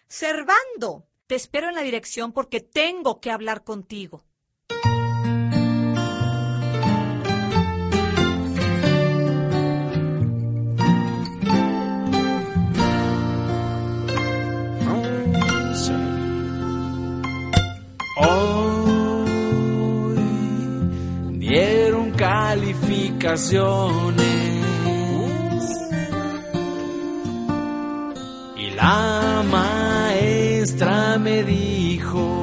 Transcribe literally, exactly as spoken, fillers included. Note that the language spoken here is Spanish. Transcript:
Servando, te espero en la dirección porque tengo que hablar contigo. Hoy dieron calificaciones y la maestra me dijo: